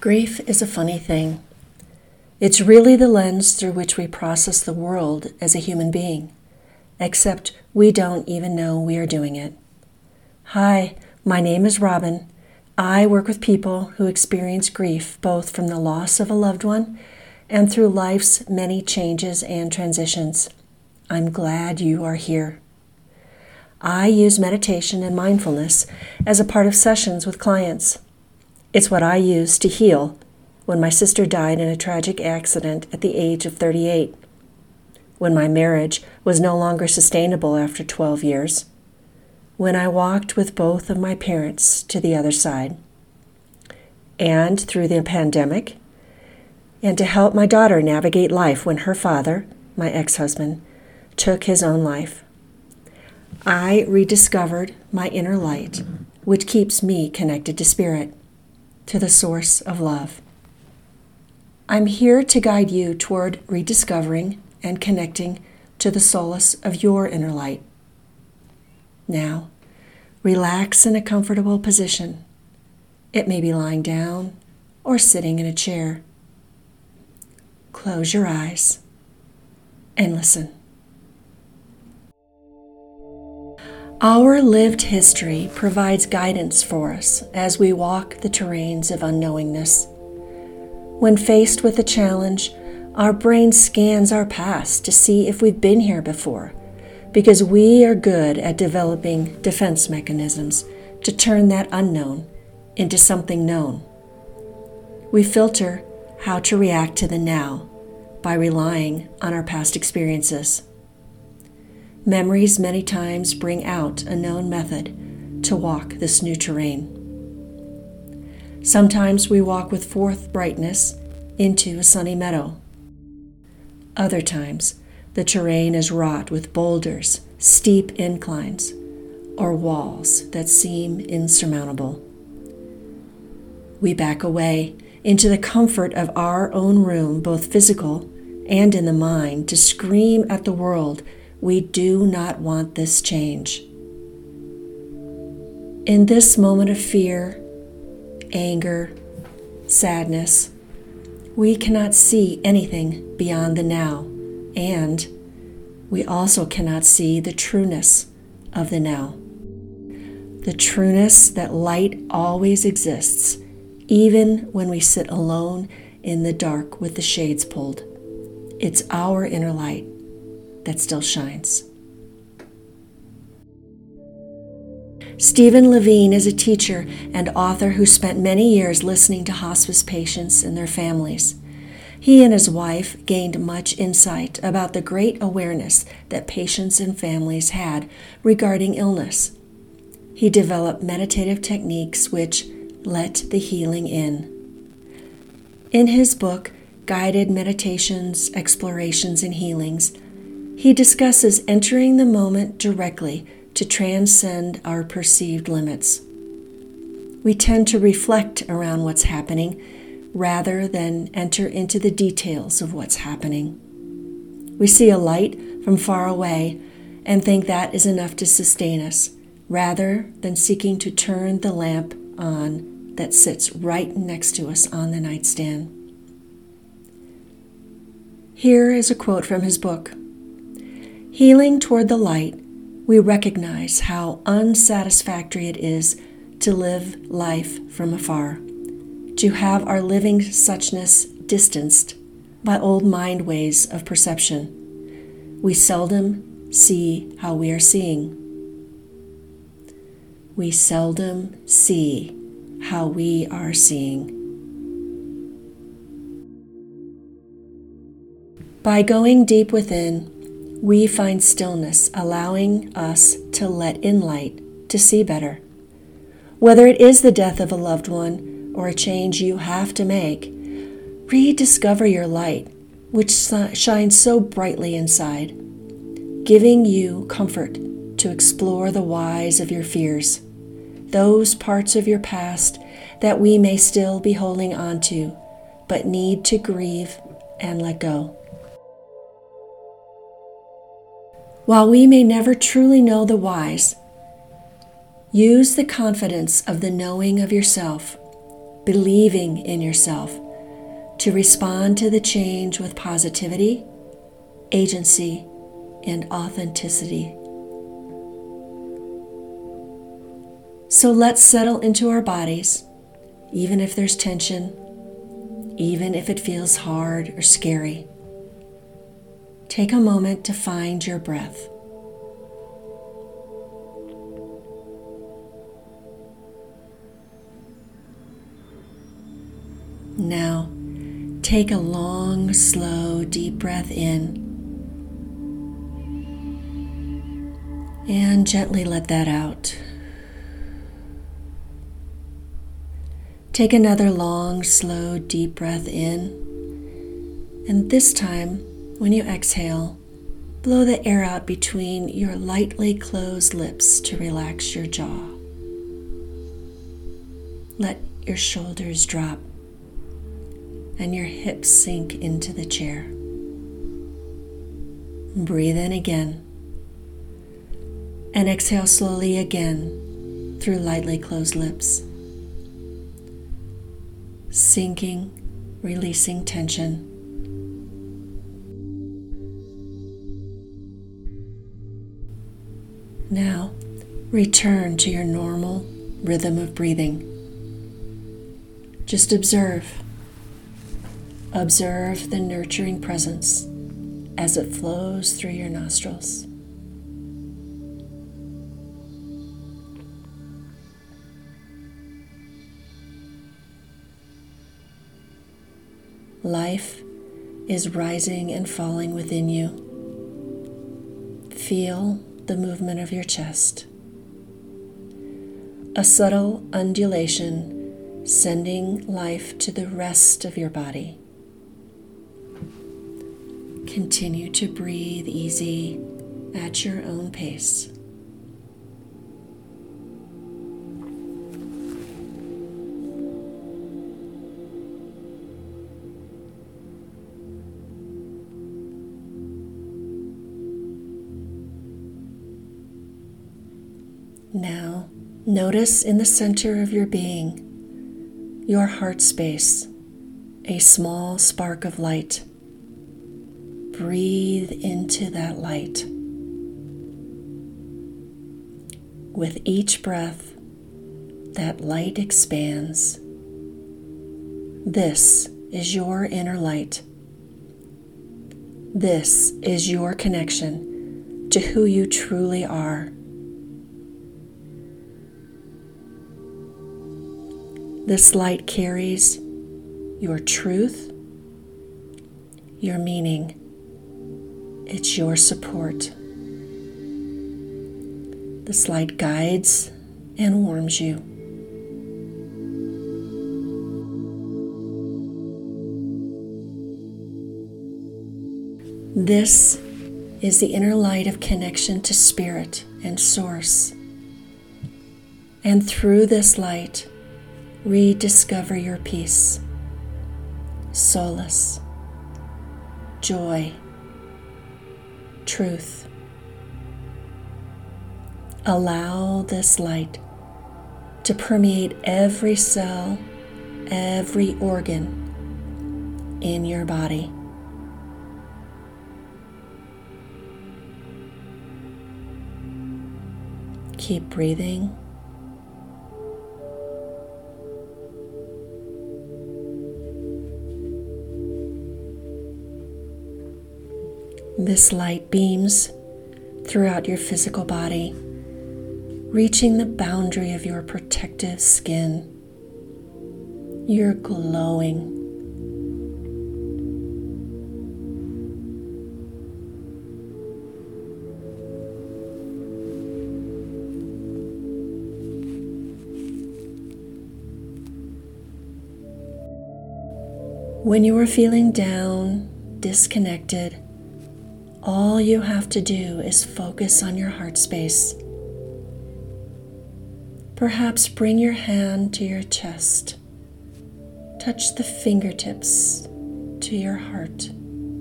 Grief is a funny thing. It's really the lens through which we process the world as a human being, except we don't even know we are doing it. Hi, my name is Robin. I work with people who experience grief both from the loss of a loved one and through life's many changes and transitions. I'm glad you are here. I use meditation and mindfulness as a part of sessions with clients. It's what I used to heal when my sister died in a tragic accident at the age of 38, when my marriage was no longer sustainable after 12 years, when I walked with both of my parents to the other side, and through the pandemic, and to help my daughter navigate life when her father, my ex-husband, took his own life. I rediscovered my inner light, which keeps me connected to Spirit, to the source of love. I'm here to guide you toward rediscovering and connecting to the solace of your inner light. Now, relax in a comfortable position. It may be lying down or sitting in a chair. Close your eyes and listen. Our lived history provides guidance for us as we walk the terrains of unknowingness. When faced with a challenge, our brain scans our past to see if we've been here before, because we are good at developing defense mechanisms to turn that unknown into something known. We filter how to react to the now by relying on our past experiences. Memories many times bring out a known method to walk this new terrain. Sometimes we walk with forthrightness into a sunny meadow. Other times, the terrain is wrought with boulders, steep inclines, or walls that seem insurmountable. We back away into the comfort of our own room, both physical and in the mind, to scream at the world, we do not want this change. In this moment of fear, anger, sadness, we cannot see anything beyond the now, and we also cannot see the trueness of the now. The trueness that light always exists, even when we sit alone in the dark with the shades pulled. It's our inner light that still shines. Stephen Levine is a teacher and author who spent many years listening to hospice patients and their families. He and his wife gained much insight about the great awareness that patients and families had regarding illness. He developed meditative techniques which let the healing in. In his book, Guided Meditations, Explorations, and Healings, he discusses entering the moment directly to transcend our perceived limits. We tend to reflect around what's happening rather than enter into the details of what's happening. We see a light from far away and think that is enough to sustain us, rather than seeking to turn the lamp on that sits right next to us on the nightstand. Here is a quote from his book. Healing toward the light, we recognize how unsatisfactory it is to live life from afar, to have our living suchness distanced by old mind ways of perception. We seldom see how we are seeing. We seldom see how we are seeing. By going deep within, we find stillness, allowing us to let in light to see better. Whether it is the death of a loved one or a change you have to make, rediscover your light, which shines so brightly inside, giving you comfort to explore the whys of your fears, those parts of your past that we may still be holding on to, but need to grieve and let go. While we may never truly know the whys, use the confidence of the knowing of yourself believing in yourself to respond to the change with positivity, agency, and authenticity. So let's settle into our bodies, even if there's tension, even if it feels hard or scary. Take a moment to find your breath. Now, take a long, slow, deep breath in and gently let that out. Take another long, slow, deep breath in, and this time, when you exhale, blow the air out between your lightly closed lips to relax your jaw. Let your shoulders drop and your hips sink into the chair. Breathe in again and exhale slowly again through lightly closed lips. Sinking, releasing tension. Now, return to your normal rhythm of breathing. Just observe. Observe the nurturing presence as it flows through your nostrils. Life is rising and falling within you. Feel the movement of your chest. A subtle undulation sending life to the rest of your body. Continue to breathe easy at your own pace. Now, notice in the center of your being, your heart space, a small spark of light. Breathe into that light. With each breath, that light expands. This is your inner light. This is your connection to who you truly are. This light carries your truth, your meaning. It's your support. This light guides and warms you. This is the inner light of connection to Spirit and Source. And through this light, rediscover your peace, solace, joy, truth. Allow this light to permeate every cell, every organ in your body. Keep breathing. This light beams throughout your physical body, reaching the boundary of your protective skin. You're glowing. When you are feeling down, disconnected, all you have to do is focus on your heart space. Perhaps bring your hand to your chest. Touch the fingertips to your heart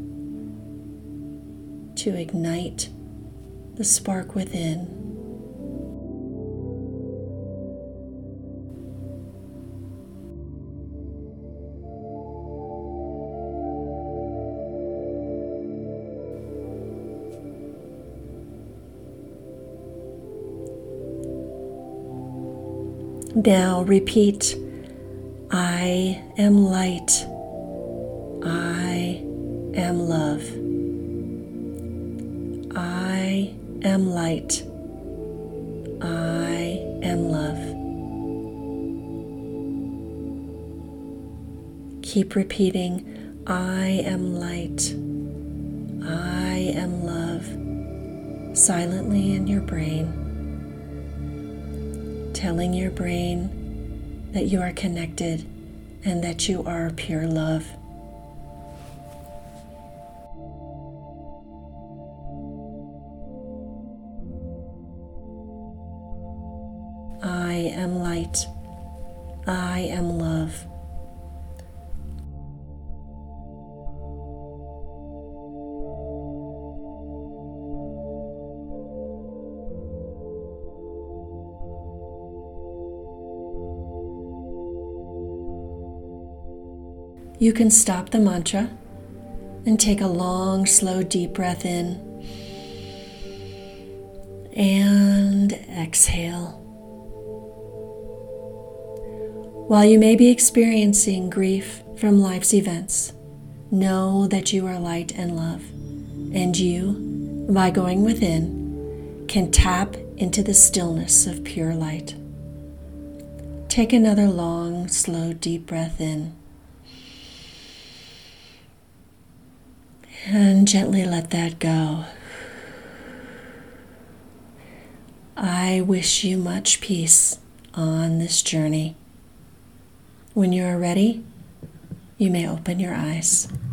to ignite the spark within. Now repeat, I am light. I am love. I am light. I am love. Keep repeating, I am light. I am love, silently in your brain, telling your brain that you are connected and that you are pure love. I am light. I am love. You can stop the mantra and take a long, slow, deep breath in and exhale. While you may be experiencing grief from life's events, know that you are light and love, and you, by going within, can tap into the stillness of pure light. Take another long, slow, deep breath in. And gently let that go. I wish you much peace on this journey. When you are ready, you may open your eyes.